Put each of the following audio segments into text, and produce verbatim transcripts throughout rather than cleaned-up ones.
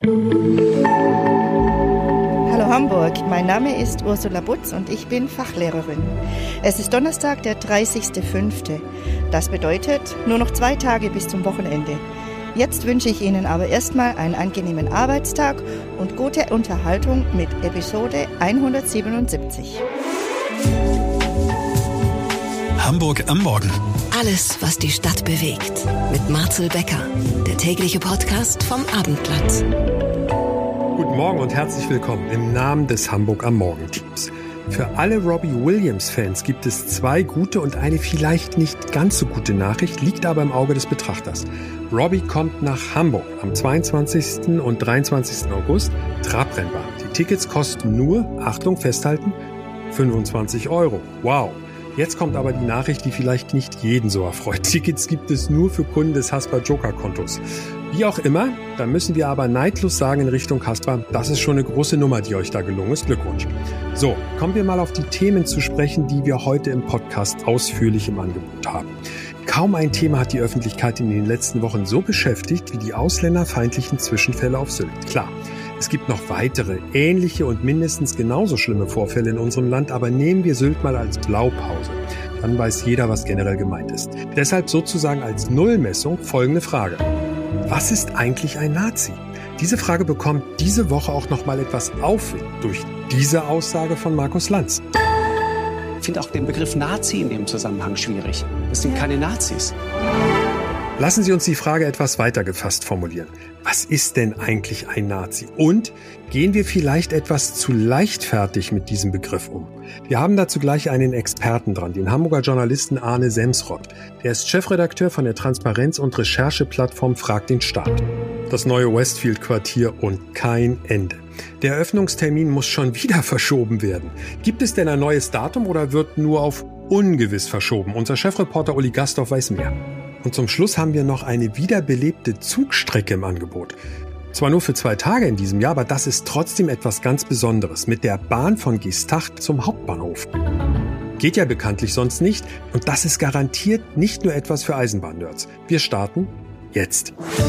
Hallo Hamburg, mein Name ist Ursula Butz und ich bin Fachlehrerin. Es ist Donnerstag, der dreißigster fünfte Das bedeutet nur noch zwei Tage bis zum Wochenende. Jetzt wünsche ich Ihnen aber erstmal einen angenehmen Arbeitstag und gute Unterhaltung mit Episode hundertsiebenundsiebzig. Hamburg am Morgen. Alles, was die Stadt bewegt. Mit Marcel Becker, der tägliche Podcast vom Abendblatt. Guten Morgen und herzlich willkommen im Namen des Hamburg am Morgen-Teams. Für alle Robbie Williams-Fans gibt es zwei gute und eine vielleicht nicht ganz so gute Nachricht, liegt aber im Auge des Betrachters. Robbie kommt nach Hamburg am zweiundzwanzigsten und dreiundzwanzigsten August, Trabrennbahn. Die Tickets kosten nur, Achtung, festhalten, fünfundzwanzig Euro. Wow! Jetzt kommt aber die Nachricht, die vielleicht nicht jeden so erfreut. Tickets gibt es nur für Kunden des Haspa-Joker-Kontos. Wie auch immer, da müssen wir aber neidlos sagen in Richtung Haspa, das ist schon eine große Nummer, die euch da gelungen ist. Glückwunsch. So, kommen wir mal auf die Themen zu sprechen, die wir heute im Podcast ausführlich im Angebot haben. Kaum ein Thema hat die Öffentlichkeit in den letzten Wochen so beschäftigt wie die ausländerfeindlichen Zwischenfälle auf Sylt. Klar. Es gibt noch weitere, ähnliche und mindestens genauso schlimme Vorfälle in unserem Land, aber nehmen wir Sylt mal als Blaupause. Dann weiß jeder, was generell gemeint ist. Deshalb sozusagen als Nullmessung folgende Frage. Was ist eigentlich ein Nazi? Diese Frage bekommt diese Woche auch nochmal etwas Aufwind durch diese Aussage von Markus Lanz. Ich finde auch den Begriff Nazi in dem Zusammenhang schwierig. Das sind keine Nazis. Lassen Sie uns die Frage etwas weiter gefasst formulieren. Was ist denn eigentlich ein Nazi? Und gehen wir vielleicht etwas zu leichtfertig mit diesem Begriff um? Wir haben dazu gleich einen Experten dran, den Hamburger Journalisten Arne Semsrott. Der ist Chefredakteur von der Transparenz- und Rechercheplattform Frag den Staat. Das neue Westfield-Quartier und kein Ende. Der Eröffnungstermin muss schon wieder verschoben werden. Gibt es denn ein neues Datum oder wird nur auf ungewiss verschoben? Unser Chefreporter Uli Gastorf weiß mehr. Und zum Schluss haben wir noch eine wiederbelebte Zugstrecke im Angebot. Zwar nur für zwei Tage in diesem Jahr, aber das ist trotzdem etwas ganz Besonderes. Mit der Bahn von Geesthacht zum Hauptbahnhof. Geht ja bekanntlich sonst nicht. Und das ist garantiert nicht nur etwas für Eisenbahnnerds. Wir starten jetzt.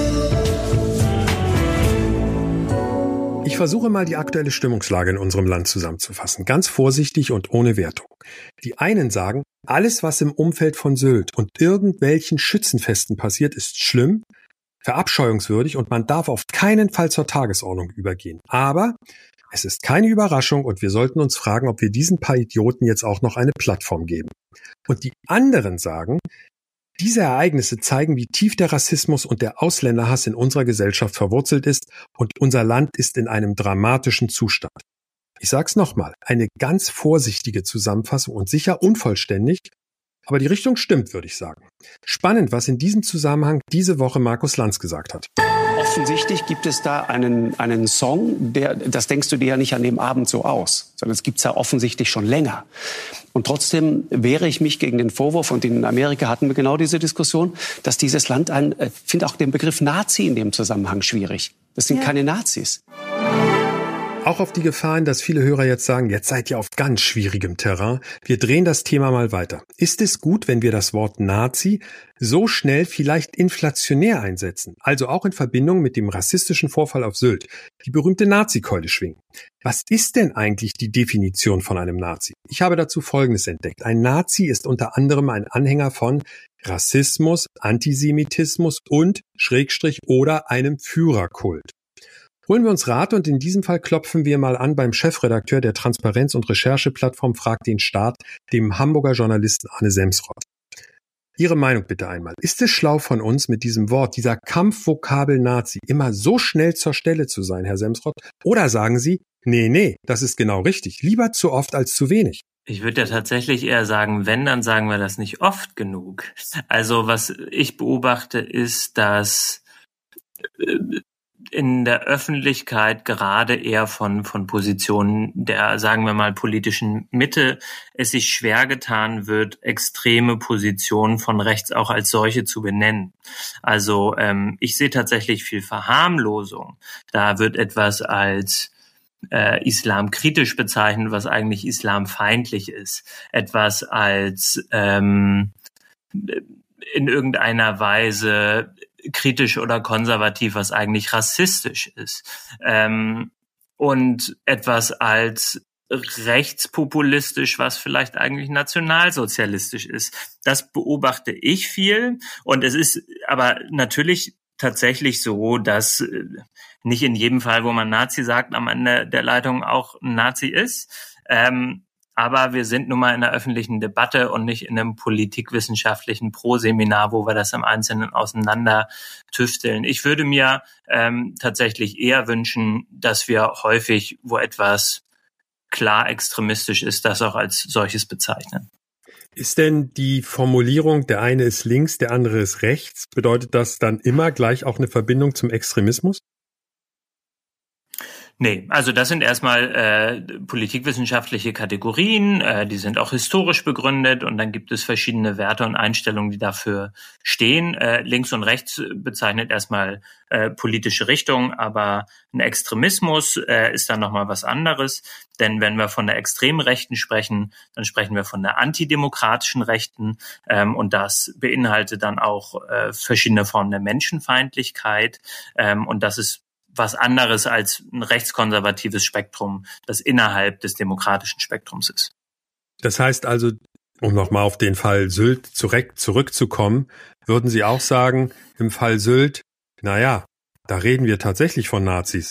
Ich versuche mal die aktuelle Stimmungslage in unserem Land zusammenzufassen. Ganz vorsichtig und ohne Wertung. Die einen sagen, alles, was im Umfeld von Sylt und irgendwelchen Schützenfesten passiert, ist schlimm, verabscheuungswürdig und man darf auf keinen Fall zur Tagesordnung übergehen. Aber es ist keine Überraschung und wir sollten uns fragen, ob wir diesen paar Idioten jetzt auch noch eine Plattform geben. Und die anderen sagen, diese Ereignisse zeigen, wie tief der Rassismus und der Ausländerhass in unserer Gesellschaft verwurzelt ist und unser Land ist in einem dramatischen Zustand. Ich sag's nochmal, eine ganz vorsichtige Zusammenfassung und sicher unvollständig, aber die Richtung stimmt, würde ich sagen. Spannend, was in diesem Zusammenhang diese Woche Markus Lanz gesagt hat. Offensichtlich gibt es da einen, einen Song, der, das denkst du dir ja nicht an dem Abend so aus, sondern es gibt's ja offensichtlich schon länger. Und trotzdem wehre ich mich gegen den Vorwurf, und in Amerika hatten wir genau diese Diskussion, dass dieses Land ein, ich finde auch den Begriff Nazi in dem Zusammenhang schwierig. Das sind ja keine Nazis. Auch auf die Gefahren, dass viele Hörer jetzt sagen, jetzt seid ihr auf ganz schwierigem Terrain. Wir drehen das Thema mal weiter. Ist es gut, wenn wir das Wort Nazi so schnell vielleicht inflationär einsetzen, also auch in Verbindung mit dem rassistischen Vorfall auf Sylt, die berühmte Nazi-Keule schwingen? Was ist denn eigentlich die Definition von einem Nazi? Ich habe dazu Folgendes entdeckt. Ein Nazi ist unter anderem ein Anhänger von Rassismus, Antisemitismus und Schrägstrich oder einem Führerkult. Holen wir uns Rat und in diesem Fall klopfen wir mal an beim Chefredakteur der Transparenz- und Rechercheplattform Frag den Staat, dem Hamburger Journalisten Arne Semsrott. Ihre Meinung bitte einmal. Ist es schlau von uns, mit diesem Wort, dieser Kampfvokabel Nazi, immer so schnell zur Stelle zu sein, Herr Semsrott? Oder sagen Sie, nee, nee, das ist genau richtig. Lieber zu oft als zu wenig. Ich würde ja tatsächlich eher sagen, wenn, dann sagen wir das nicht oft genug. Also was ich beobachte, ist, dass in der Öffentlichkeit gerade eher von von Positionen der, sagen wir mal, politischen Mitte es sich schwer getan wird, extreme Positionen von rechts auch als solche zu benennen. Also ähm, ich sehe tatsächlich viel Verharmlosung. Da wird etwas als äh, islamkritisch bezeichnet, was eigentlich islamfeindlich ist. Etwas als ähm, in irgendeiner Weise kritisch oder konservativ, was eigentlich rassistisch ist. Ähm, und etwas als rechtspopulistisch, was vielleicht eigentlich nationalsozialistisch ist. Das beobachte ich viel. Und es ist aber natürlich tatsächlich so, dass nicht in jedem Fall, wo man Nazi sagt, am Ende der Leitung auch ein Nazi ist. Ähm, aber wir sind nun mal in der öffentlichen Debatte und nicht in einem politikwissenschaftlichen Pro-Seminar, wo wir das im Einzelnen auseinander tüfteln. Ich würde mir ähm, tatsächlich eher wünschen, dass wir häufig, wo etwas klar extremistisch ist, das auch als solches bezeichnen. Ist denn die Formulierung, der eine ist links, der andere ist rechts, bedeutet das dann immer gleich auch eine Verbindung zum Extremismus? Nee, also das sind erstmal äh, politikwissenschaftliche Kategorien, äh, die sind auch historisch begründet und dann gibt es verschiedene Werte und Einstellungen, die dafür stehen. Äh, links und rechts bezeichnet erstmal äh, politische Richtung, aber ein Extremismus äh, ist dann nochmal was anderes, denn wenn wir von der extremen Rechten sprechen, dann sprechen wir von der antidemokratischen Rechten ähm, und das beinhaltet dann auch äh, verschiedene Formen der Menschenfeindlichkeit ähm, und das ist was anderes als ein rechtskonservatives Spektrum, das innerhalb des demokratischen Spektrums ist. Das heißt also, um nochmal auf den Fall Sylt zurück, zurückzukommen, würden Sie auch sagen, im Fall Sylt, naja, da reden wir tatsächlich von Nazis.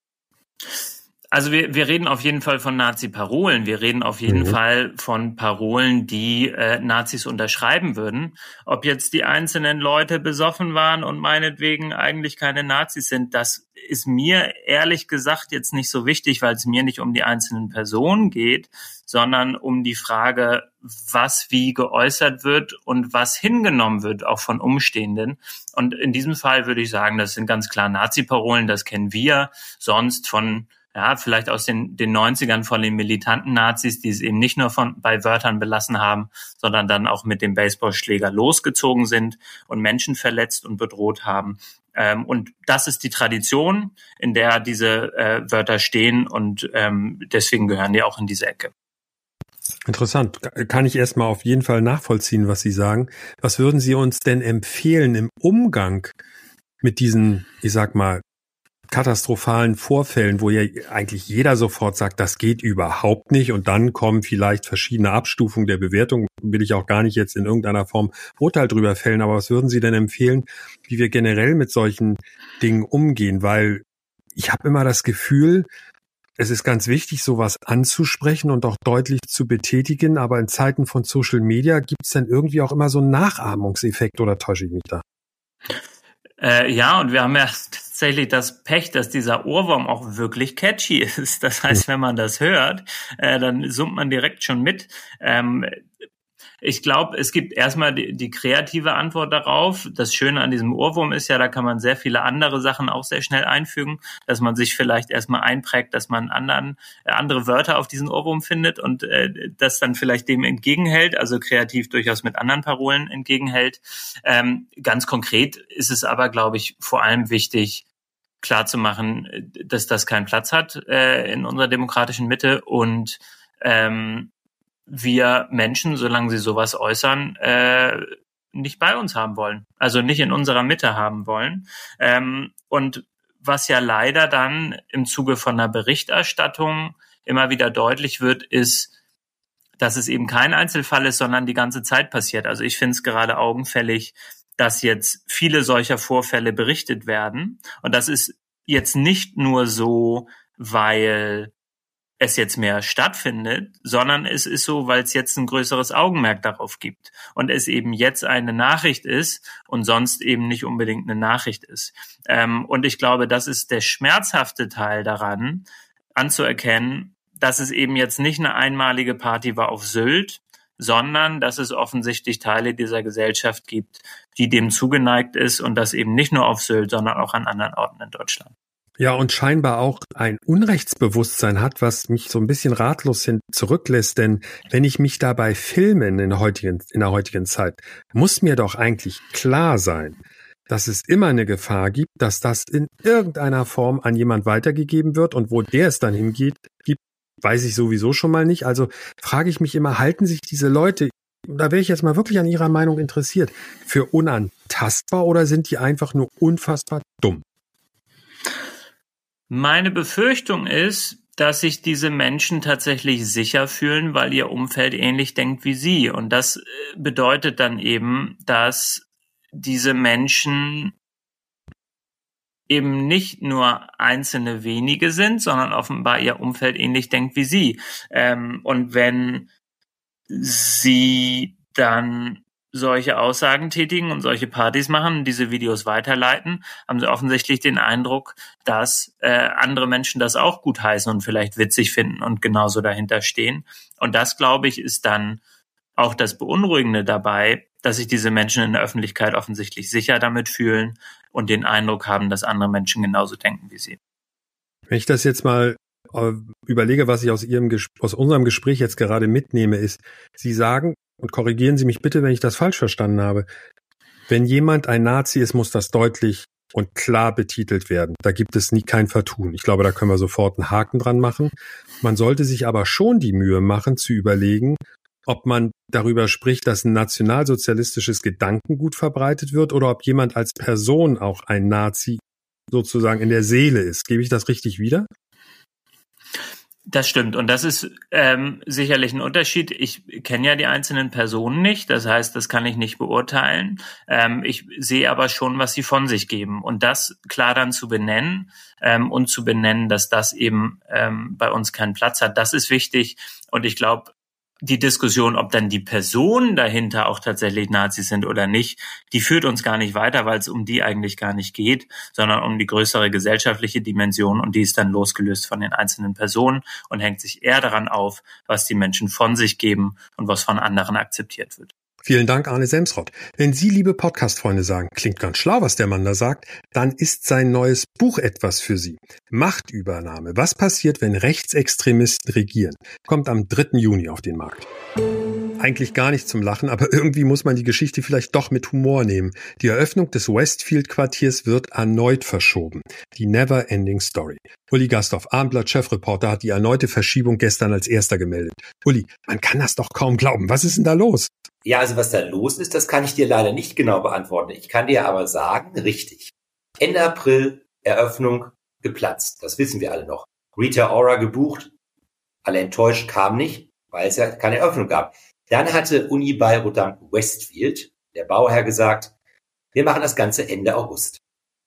Also wir, wir reden auf jeden Fall von Nazi-Parolen. Wir reden auf jeden mhm. Fall von Parolen, die äh, Nazis unterschreiben würden. Ob jetzt die einzelnen Leute besoffen waren und meinetwegen eigentlich keine Nazis sind, das ist mir ehrlich gesagt jetzt nicht so wichtig, weil es mir nicht um die einzelnen Personen geht, sondern um die Frage, was wie geäußert wird und was hingenommen wird, auch von Umstehenden. Und in diesem Fall würde ich sagen, das sind ganz klar Nazi-Parolen, das kennen wir sonst von ja, vielleicht aus den, den neunzigern von den militanten Nazis, die es eben nicht nur von, bei Wörtern belassen haben, sondern dann auch mit dem Baseballschläger losgezogen sind und Menschen verletzt und bedroht haben. Ähm, und das ist die Tradition, in der diese äh, Wörter stehen und ähm, deswegen gehören die auch in diese Ecke. Interessant. Kann ich erstmal auf jeden Fall nachvollziehen, was Sie sagen. Was würden Sie uns denn empfehlen im Umgang mit diesen, ich sag mal, katastrophalen Vorfällen, wo ja eigentlich jeder sofort sagt, das geht überhaupt nicht und dann kommen vielleicht verschiedene Abstufungen der Bewertung, will ich auch gar nicht jetzt in irgendeiner Form Urteil drüber fällen, aber was würden Sie denn empfehlen, wie wir generell mit solchen Dingen umgehen? Weil ich habe immer das Gefühl, es ist ganz wichtig, sowas anzusprechen und auch deutlich zu betätigen, aber in Zeiten von Social Media gibt es dann irgendwie auch immer so einen Nachahmungseffekt, oder täusche ich mich da? Äh, ja, und wir haben ja tatsächlich das Pech, dass dieser Ohrwurm auch wirklich catchy ist. Das heißt, wenn man das hört, äh, dann summt man direkt schon mit. Ähm, ich glaube, es gibt erstmal die, die kreative Antwort darauf. Das Schöne an diesem Ohrwurm ist ja, da kann man sehr viele andere Sachen auch sehr schnell einfügen, dass man sich vielleicht erstmal einprägt, dass man anderen äh, andere Wörter auf diesen Ohrwurm findet und äh, das dann vielleicht dem entgegenhält, also kreativ durchaus mit anderen Parolen entgegenhält. Ähm, ganz konkret ist es aber, glaube ich, vor allem wichtig, klarzumachen, dass das keinen Platz hat äh, in unserer demokratischen Mitte und ähm, wir Menschen, solange sie sowas äußern, äh, nicht bei uns haben wollen. Also nicht in unserer Mitte haben wollen. Ähm, und was ja leider dann im Zuge von einer Berichterstattung immer wieder deutlich wird, ist, dass es eben kein Einzelfall ist, sondern die ganze Zeit passiert. Also ich finde es gerade augenfällig, dass jetzt viele solcher Vorfälle berichtet werden. Und das ist jetzt nicht nur so, weil es jetzt mehr stattfindet, sondern es ist so, weil es jetzt ein größeres Augenmerk darauf gibt und es eben jetzt eine Nachricht ist und sonst eben nicht unbedingt eine Nachricht ist. Ähm, und ich glaube, das ist der schmerzhafte Teil daran, anzuerkennen, dass es eben jetzt nicht eine einmalige Party war auf Sylt, sondern dass es offensichtlich Teile dieser Gesellschaft gibt, die dem zugeneigt ist und das eben nicht nur auf Sylt, sondern auch an anderen Orten in Deutschland. Ja, und scheinbar auch ein Unrechtsbewusstsein hat, was mich so ein bisschen ratlos hin zurücklässt, denn wenn ich mich dabei filme in der heutigen, in der heutigen Zeit, muss mir doch eigentlich klar sein, dass es immer eine Gefahr gibt, dass das in irgendeiner Form an jemand weitergegeben wird und wo der es dann hingeht, gibt, weiß ich sowieso schon mal nicht. Also frage ich mich immer, halten sich diese Leute da wäre ich jetzt mal wirklich an Ihrer Meinung interessiert, für unantastbar oder sind die einfach nur unfassbar dumm? Meine Befürchtung ist, dass sich diese Menschen tatsächlich sicher fühlen, weil ihr Umfeld ähnlich denkt wie sie. Und das bedeutet dann eben, dass diese Menschen eben nicht nur einzelne wenige sind, sondern offenbar ihr Umfeld ähnlich denkt wie sie. Ähm, und wenn sie dann solche Aussagen tätigen und solche Partys machen und diese Videos weiterleiten, haben sie offensichtlich den Eindruck, dass äh, andere Menschen das auch gutheißen und vielleicht witzig finden und genauso dahinter stehen. Und das, glaube ich, ist dann auch das Beunruhigende dabei, dass sich diese Menschen in der Öffentlichkeit offensichtlich sicher damit fühlen und den Eindruck haben, dass andere Menschen genauso denken wie sie. Wenn ich das jetzt mal äh, überlege, was ich aus Ihrem Ges- aus unserem Gespräch jetzt gerade mitnehme, ist, Sie sagen, und korrigieren Sie mich bitte, wenn ich das falsch verstanden habe, wenn jemand ein Nazi ist, muss das deutlich und klar betitelt werden. Da gibt es nie kein Vertun. Ich glaube, da können wir sofort einen Haken dran machen. Man sollte sich aber schon die Mühe machen, zu überlegen, ob man darüber spricht, dass ein nationalsozialistisches Gedankengut verbreitet wird oder ob jemand als Person auch ein Nazi sozusagen in der Seele ist. Gebe ich das richtig wieder? Das stimmt. Und das ist ähm, sicherlich ein Unterschied. Ich kenne ja die einzelnen Personen nicht. Das heißt, das kann ich nicht beurteilen. Ähm, ich sehe aber schon, was sie von sich geben. Und das klar dann zu benennen ähm, und zu benennen, dass das eben ähm, bei uns keinen Platz hat, das ist wichtig. Und ich glaube, die Diskussion, ob dann die Personen dahinter auch tatsächlich Nazis sind oder nicht, die führt uns gar nicht weiter, weil es um die eigentlich gar nicht geht, sondern um die größere gesellschaftliche Dimension, und die ist dann losgelöst von den einzelnen Personen und hängt sich eher daran auf, was die Menschen von sich geben und was von anderen akzeptiert wird. Vielen Dank, Arne Semsrott. Wenn Sie, liebe Podcast-Freunde, sagen, klingt ganz schlau, was der Mann da sagt, dann ist sein neues Buch etwas für Sie. Machtübernahme. Was passiert, wenn Rechtsextremisten regieren? Kommt am dritten Juni auf den Markt. Eigentlich gar nicht zum Lachen, aber irgendwie muss man die Geschichte vielleicht doch mit Humor nehmen. Die Eröffnung des Westfield-Quartiers wird erneut verschoben. Die Never-Ending Story. Uli Gasthoff, Abendblatt-Chefreporter, hat die erneute Verschiebung gestern als erster gemeldet. Uli, man kann das doch kaum glauben. Was ist denn da los? Ja, also was da los ist, das kann ich dir leider nicht genau beantworten. Ich kann dir aber sagen, richtig. Ende April, Eröffnung, geplatzt. Das wissen wir alle noch. Rita Ora gebucht, alle enttäuscht, kam nicht, weil es ja keine Eröffnung gab. Dann hatte Unibail-Rodamco Westfield, der Bauherr, gesagt, wir machen das Ganze Ende August.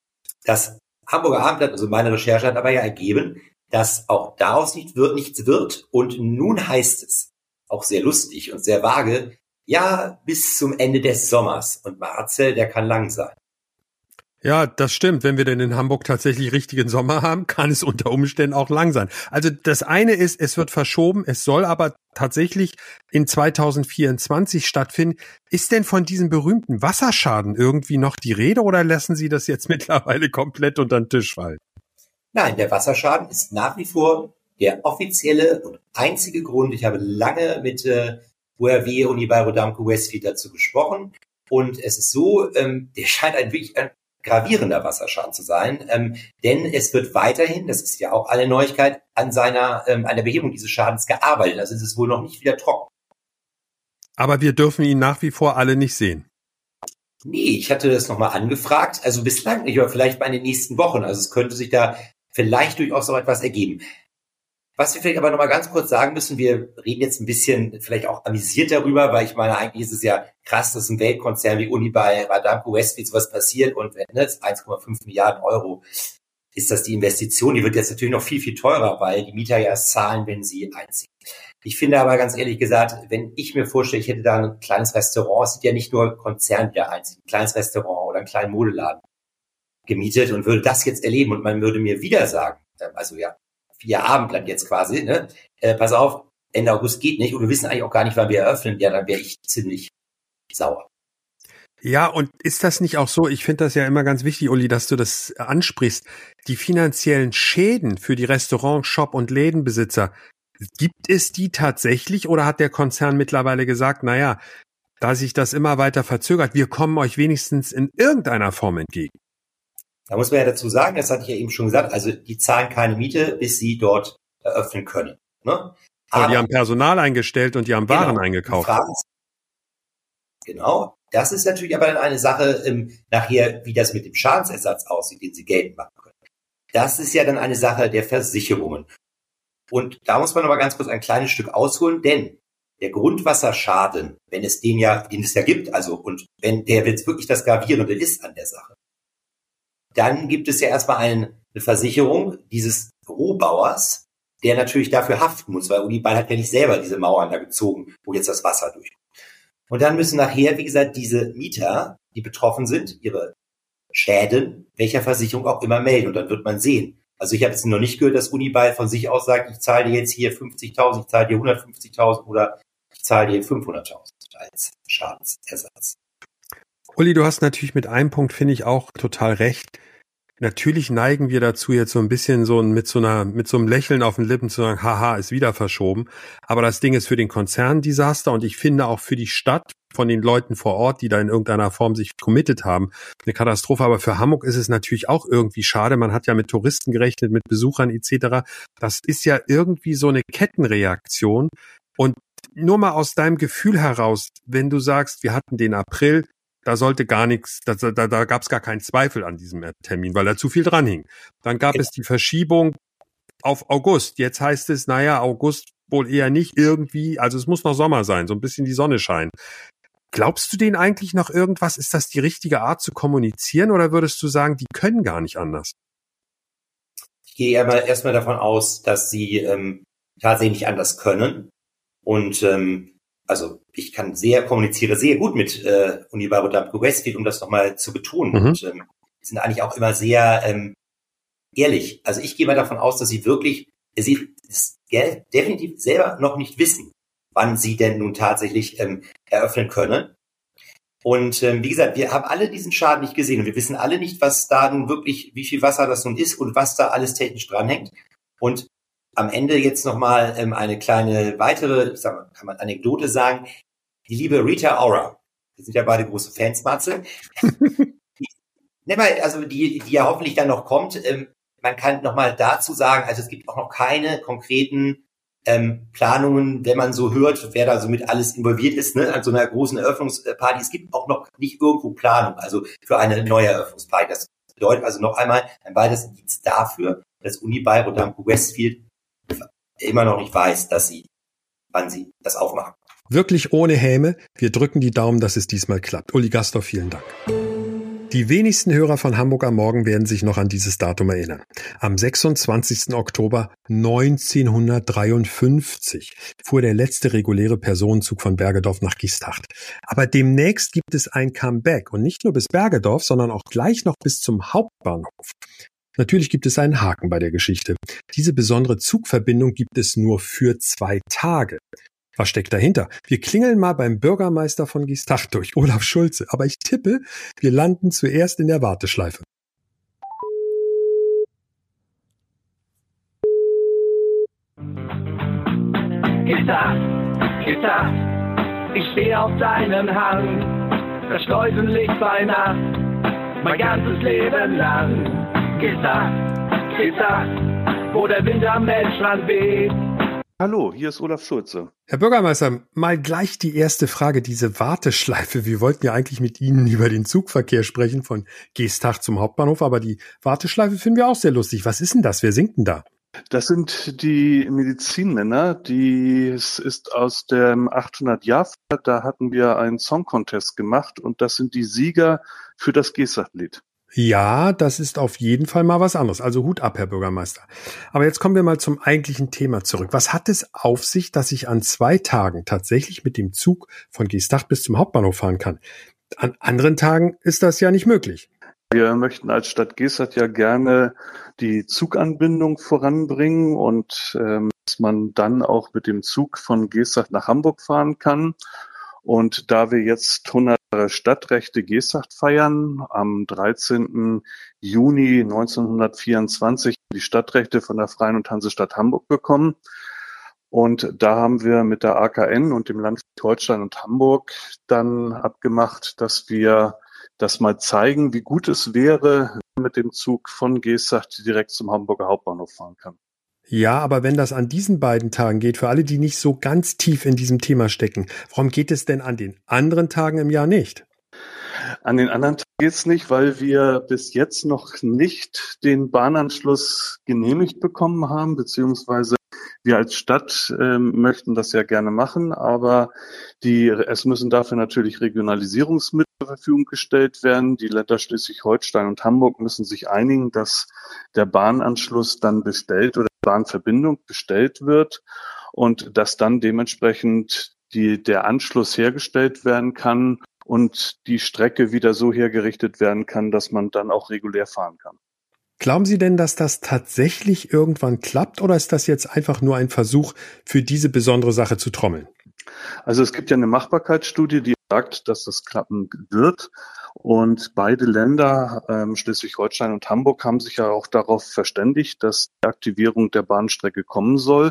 Das Hamburger Abendblatt, also meine Recherche, hat aber ja ergeben, dass auch daraus nicht wird, nichts wird. Und nun heißt es, auch sehr lustig und sehr vage, ja, bis zum Ende des Sommers. Und Marcel, der kann lang sein. Ja, das stimmt. Wenn wir denn in Hamburg tatsächlich richtigen Sommer haben, kann es unter Umständen auch lang sein. Also das eine ist, es wird verschoben, es soll aber tatsächlich in zweitausendvierundzwanzig stattfinden. Ist denn von diesem berühmten Wasserschaden irgendwie noch die Rede oder lassen Sie das jetzt mittlerweile komplett unter den Tisch fallen? Nein, der Wasserschaden ist nach wie vor der offizielle und einzige Grund. Ich habe lange mit äh, U R W, Unibail-Rodamco Westfield dazu gesprochen. Und es ist so, ähm, der scheint ein wirklich ein gravierender Wasserschaden zu sein, ähm, denn es wird weiterhin, das ist ja auch alle Neuigkeit, an seiner, ähm, an der Behebung dieses Schadens gearbeitet. Also es ist wohl noch nicht wieder trocken. Aber wir dürfen ihn nach wie vor alle nicht sehen. Nee, ich hatte das nochmal angefragt, also bislang nicht, aber vielleicht mal in den nächsten Wochen. Also es könnte sich da vielleicht durchaus noch etwas ergeben. Was wir vielleicht aber nochmal ganz kurz sagen müssen, wir reden jetzt ein bisschen vielleicht auch amüsiert darüber, weil ich meine, eigentlich ist es ja krass, dass ein Weltkonzern wie Unibail-Rodamco Westfield sowas passiert und ne, eins Komma fünf Milliarden Euro ist das die Investition. Die wird jetzt natürlich noch viel, viel teurer, weil die Mieter ja erst zahlen, wenn sie einziehen. Ich finde aber ganz ehrlich gesagt, wenn ich mir vorstelle, ich hätte da ein kleines Restaurant, es sind ja nicht nur Konzerne, die da einziehen, ein kleines Restaurant oder einen kleinen Modeladen gemietet und würde das jetzt erleben und man würde mir wieder sagen, also ja, vier Abendblatt jetzt quasi, ne? Äh, pass auf, Ende August geht nicht und wir wissen eigentlich auch gar nicht, wann wir eröffnen. Ja, dann wäre ich ziemlich sauer. Ja, und ist das nicht auch so, ich finde das ja immer ganz wichtig, Uli, dass du das ansprichst, die finanziellen Schäden für die Restaurant-, Shop- und Lädenbesitzer, gibt es die tatsächlich oder hat der Konzern mittlerweile gesagt, naja, da sich das immer weiter verzögert, wir kommen euch wenigstens in irgendeiner Form entgegen? Da muss man ja dazu sagen, das hatte ich ja eben schon gesagt, also die zahlen keine Miete, bis sie dort eröffnen können. Ne? Aber die haben Personal eingestellt und die haben Waren genau, eingekauft. Die Frage, Genau. Das ist natürlich aber dann eine Sache ähm, nachher, wie das mit dem Schadensersatz aussieht, den Sie geltend machen können. Das ist ja dann eine Sache der Versicherungen. Und da muss man aber ganz kurz ein kleines Stück ausholen, denn der Grundwasserschaden, wenn es den ja, den es ja gibt, also und wenn der jetzt wirklich das Gravierende ist an der Sache, dann gibt es ja erstmal eine Versicherung dieses Rohbauers, der natürlich dafür haften muss, weil Unibail hat ja nicht selber diese Mauern da gezogen, wo jetzt das Wasser durch. Und dann müssen nachher, wie gesagt, diese Mieter, die betroffen sind, ihre Schäden, welcher Versicherung auch immer melden. Und dann wird man sehen. Also ich habe jetzt noch nicht gehört, dass Unibail von sich aus sagt, ich zahle dir jetzt hier fünfzigtausend, ich zahle dir hundertfünfzigtausend oder ich zahle dir fünfhunderttausend als Schadensersatz. Uli, du hast natürlich mit einem Punkt, finde ich, auch total recht. Natürlich neigen wir dazu, jetzt so ein bisschen so mit so einer, mit so einem Lächeln auf den Lippen zu sagen, haha, ist wieder verschoben. Aber das Ding ist für den Konzern ein Desaster und ich finde auch für die Stadt von den Leuten vor Ort, die da in irgendeiner Form sich committed haben, eine Katastrophe. Aber für Hamburg ist es natürlich auch irgendwie schade. Man hat ja mit Touristen gerechnet, mit Besuchern et cetera. Das ist ja irgendwie so eine Kettenreaktion. Und nur mal aus deinem Gefühl heraus, wenn du sagst, wir hatten den April, da sollte gar nichts, da, da, da gab es gar keinen Zweifel an diesem Termin, weil da zu viel dran hing. Dann gab es die Verschiebung auf August. Jetzt heißt es, naja, August wohl eher nicht irgendwie, also es muss noch Sommer sein, so ein bisschen die Sonne scheinen. Glaubst du denen eigentlich noch irgendwas? Ist das die richtige Art zu kommunizieren oder würdest du sagen, die können gar nicht anders? Ich gehe erstmal davon aus, dass sie ähm, tatsächlich nicht anders können. Und ähm, also ich kann sehr, kommuniziere sehr gut mit äh, Unibail Rodamco Westfield, um das nochmal zu betonen. Mhm. Und ähm, sind eigentlich auch immer sehr ähm, ehrlich. Also ich gehe mal davon aus, dass sie wirklich, sie das Geld definitiv selber noch nicht wissen, wann sie denn nun tatsächlich ähm, eröffnen können. Und ähm, wie gesagt, wir haben alle diesen Schaden nicht gesehen und wir wissen alle nicht, was da nun wirklich, wie viel Wasser das nun ist und was da alles technisch dranhängt. Und am Ende jetzt nochmal ähm, eine kleine weitere, ich sag mal, kann man Anekdote sagen. Die liebe Rita Ora, wir sind ja beide große Fans, Matze, die, also die, die ja hoffentlich dann noch kommt. Ähm, man kann nochmal dazu sagen, also es gibt auch noch keine konkreten ähm, Planungen, wenn man so hört, wer da so mit alles involviert ist, ne, an so einer großen Eröffnungsparty. Es gibt auch noch nicht irgendwo Planung, also für eine neue Eröffnungsparty. Das bedeutet also noch einmal ein weiteres Indiz dafür, dass Unibail Rodamco Westfield immer noch nicht weiß, dass sie, wann sie das aufmachen. Wirklich ohne Häme. Wir drücken die Daumen, dass es diesmal klappt. Uli Gastorf, vielen Dank. Die wenigsten Hörer von Hamburg am Morgen werden sich noch an dieses Datum erinnern. Am sechsundzwanzigsten Oktober neunzehnhundertdreiundfünfzig fuhr der letzte reguläre Personenzug von Bergedorf nach Giestacht. Aber demnächst gibt es ein Comeback und nicht nur bis Bergedorf, sondern auch gleich noch bis zum Hauptbahnhof. Natürlich gibt es einen Haken bei der Geschichte. Diese besondere Zugverbindung gibt es nur für zwei Tage. Was steckt dahinter? Wir klingeln mal beim Bürgermeister von Giestacht durch, Olaf Schulze. Aber ich tippe, wir landen zuerst in der Warteschleife. Giestacht, Giestacht, ich stehe auf deinem Hang. Das Schleusenlicht bei Nacht, mein ganzes Leben lang. Giestacht, Giestacht, wo der Wind am Meldstrand weht. Hallo, hier ist Olaf Schulze. Herr Bürgermeister, mal gleich die erste Frage, diese Warteschleife. Wir wollten ja eigentlich mit Ihnen über den Zugverkehr sprechen von Giestacht zum Hauptbahnhof, aber die Warteschleife finden wir auch sehr lustig. Was ist denn das? Wer singt denn da? Das sind die Medizinmänner, die es ist aus dem achthundert Jahr. Da hatten wir einen Song-Contest gemacht und das sind die Sieger für das Giestacht-Lied. Ja, das ist auf jeden Fall mal was anderes. Also Hut ab, Herr Bürgermeister. Aber jetzt kommen wir mal zum eigentlichen Thema zurück. Was hat es auf sich, dass ich an zwei Tagen tatsächlich mit dem Zug von Giestacht bis zum Hauptbahnhof fahren kann? An anderen Tagen ist das ja nicht möglich. Wir möchten als Stadt Giestacht ja gerne die Zuganbindung voranbringen und ähm, dass man dann auch mit dem Zug von Giestacht nach Hamburg fahren kann. Und da wir jetzt hundert Jahre Stadtrechte Giestacht feiern, am dreizehnten Juni neunzehnhundertvierundzwanzig die Stadtrechte von der Freien und Hansestadt Hamburg bekommen. Und da haben wir mit der A K N und dem Land Holstein und Hamburg dann abgemacht, dass wir das mal zeigen, wie gut es wäre, mit dem Zug von Giestacht direkt zum Hamburger Hauptbahnhof fahren kann. Ja, aber wenn das an diesen beiden Tagen geht, für alle, die nicht so ganz tief in diesem Thema stecken, warum geht es denn an den anderen Tagen im Jahr nicht? An den anderen Tagen geht es nicht, weil wir bis jetzt noch nicht den Bahnanschluss genehmigt bekommen haben, beziehungsweise wir als Stadt äh, möchten das ja gerne machen, aber die, es müssen dafür natürlich Regionalisierungsmittel zur Verfügung gestellt werden. Die Länder Schleswig-Holstein und Hamburg müssen sich einigen, dass der Bahnanschluss dann bestellt oder die Bahnverbindung bestellt wird und dass dann dementsprechend die, der Anschluss hergestellt werden kann und die Strecke wieder so hergerichtet werden kann, dass man dann auch regulär fahren kann. Glauben Sie denn, dass das tatsächlich irgendwann klappt oder ist das jetzt einfach nur ein Versuch, für diese besondere Sache zu trommeln? Also es gibt ja eine Machbarkeitsstudie, die sagt, dass das klappen wird. Und beide Länder, ähm, Schleswig-Holstein und Hamburg, haben sich ja auch darauf verständigt, dass die Aktivierung der Bahnstrecke kommen soll.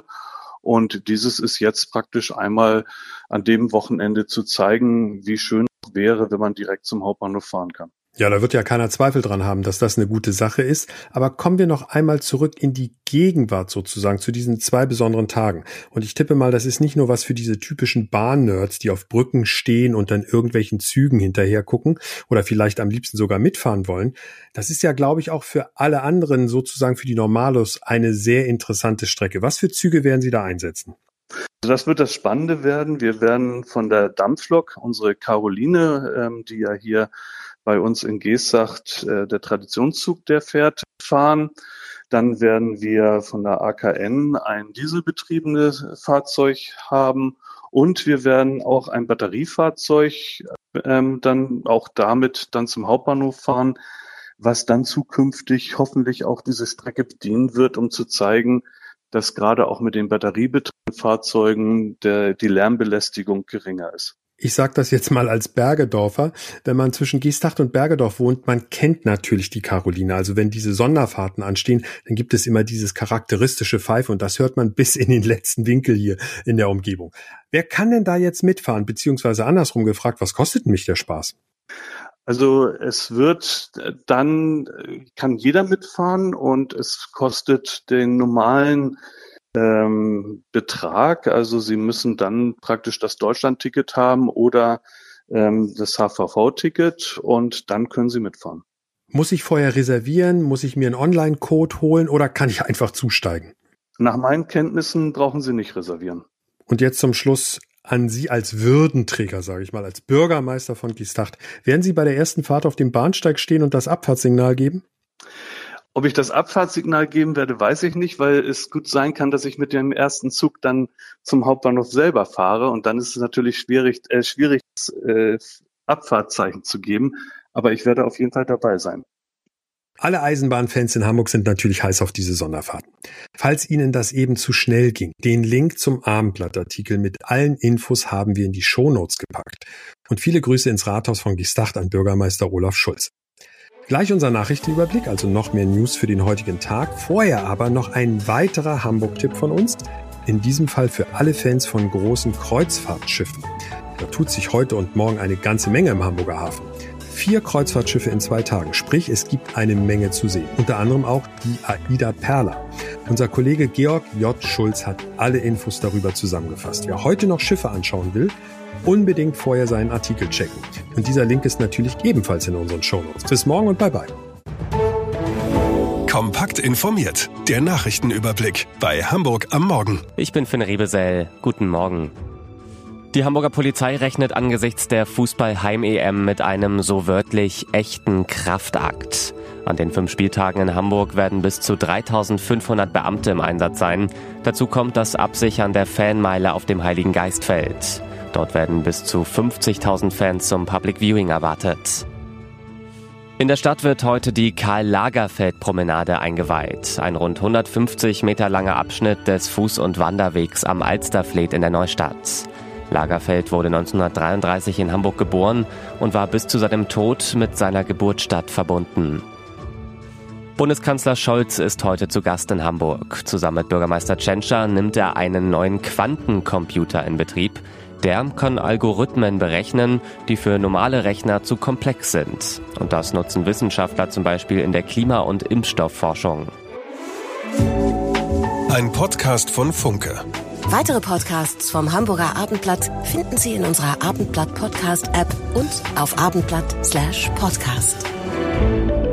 Und dieses ist jetzt praktisch einmal an dem Wochenende zu zeigen, wie schön es wäre, wenn man direkt zum Hauptbahnhof fahren kann. Ja, da wird ja keiner Zweifel dran haben, dass das eine gute Sache ist. Aber kommen wir noch einmal zurück in die Gegenwart sozusagen, zu diesen zwei besonderen Tagen. Und ich tippe mal, das ist nicht nur was für diese typischen Bahn-Nerds, die auf Brücken stehen und dann irgendwelchen Zügen hinterher gucken oder vielleicht am liebsten sogar mitfahren wollen. Das ist ja, glaube ich, auch für alle anderen sozusagen für die Normalos eine sehr interessante Strecke. Was für Züge werden Sie da einsetzen? Also das wird das Spannende werden. Wir werden von der Dampflok, unsere Caroline, ähm, die ja hier bei uns in Geesthacht äh, der Traditionszug, der fährt, fahren. Dann werden wir von der A K N ein dieselbetriebenes Fahrzeug haben und wir werden auch ein Batteriefahrzeug ähm, dann auch damit dann zum Hauptbahnhof fahren, was dann zukünftig hoffentlich auch diese Strecke bedienen wird, um zu zeigen, dass gerade auch mit den batteriebetriebenen Fahrzeugen der, die Lärmbelästigung geringer ist. Ich sage das jetzt mal als Bergedorfer, wenn man zwischen Geesthacht und Bergedorf wohnt, man kennt natürlich die Caroline. Also wenn diese Sonderfahrten anstehen, dann gibt es immer dieses charakteristische Pfeifen und das hört man bis in den letzten Winkel hier in der Umgebung. Wer kann denn da jetzt mitfahren? Beziehungsweise andersrum gefragt, was kostet denn mich der Spaß? Also es wird dann, kann jeder mitfahren und es kostet den normalen ähm, Betrag. Also Sie müssen dann praktisch das Deutschland-Ticket haben oder ähm, das H V V-Ticket und dann können Sie mitfahren. Muss ich vorher reservieren? Muss ich mir einen Online-Code holen oder kann ich einfach zusteigen? Nach meinen Kenntnissen brauchen Sie nicht reservieren. Und jetzt zum Schluss an Sie als Würdenträger, sage ich mal, als Bürgermeister von Geesthacht. Werden Sie bei der ersten Fahrt auf dem Bahnsteig stehen und das Abfahrtssignal geben? Ob ich das Abfahrtssignal geben werde, weiß ich nicht, weil es gut sein kann, dass ich mit dem ersten Zug dann zum Hauptbahnhof selber fahre und dann ist es natürlich schwierig, äh, schwierig äh, Abfahrtzeichen zu geben, aber ich werde auf jeden Fall dabei sein. Alle Eisenbahnfans in Hamburg sind natürlich heiß auf diese Sonderfahrten. Falls Ihnen das eben zu schnell ging, den Link zum Abendblattartikel mit allen Infos haben wir in die Shownotes gepackt. Und viele Grüße ins Rathaus von Geesthacht an Bürgermeister Olaf Schulz. Gleich unser Nachrichtenüberblick, also noch mehr News für den heutigen Tag. Vorher aber noch ein weiterer Hamburg-Tipp von uns. In diesem Fall für alle Fans von großen Kreuzfahrtschiffen. Da tut sich heute und morgen eine ganze Menge im Hamburger Hafen. Vier Kreuzfahrtschiffe in zwei Tagen, sprich es gibt eine Menge zu sehen. Unter anderem auch die Aida Perla. Unser Kollege Georg J. Schulz hat alle Infos darüber zusammengefasst. Wer heute noch Schiffe anschauen will, unbedingt vorher seinen Artikel checken. Und dieser Link ist natürlich ebenfalls in unseren Shownotes. Bis morgen und bye bye. Kompakt informiert. Der Nachrichtenüberblick bei Hamburg am Morgen. Ich bin Finn Rebesell. Guten Morgen. Die Hamburger Polizei rechnet angesichts der Fußball-Heim-E M mit einem so wörtlich echten Kraftakt. An den fünf Spieltagen in Hamburg werden bis zu dreitausendfünfhundert Beamte im Einsatz sein. Dazu kommt das Absichern der Fanmeile auf dem Heiligen Geistfeld. Dort werden bis zu fünfzigtausend Fans zum Public Viewing erwartet. In der Stadt wird heute die Karl-Lagerfeld-Promenade eingeweiht. Ein rund hundertfünfzig Meter langer Abschnitt des Fuß- und Wanderwegs am Alsterfleet in der Neustadt. Lagerfeld wurde neunzehnhundertdreiunddreißig in Hamburg geboren und war bis zu seinem Tod mit seiner Geburtsstadt verbunden. Bundeskanzler Scholz ist heute zu Gast in Hamburg. Zusammen mit Bürgermeister Tschentscher nimmt er einen neuen Quantencomputer in Betrieb. Der kann Algorithmen berechnen, die für normale Rechner zu komplex sind. Und das nutzen Wissenschaftler zum Beispiel in der Klima- und Impfstoffforschung. ein Podcast von Funke. Weitere Podcasts vom Hamburger Abendblatt finden Sie in unserer Abendblatt Podcast App und auf abendblatt Slash Podcast.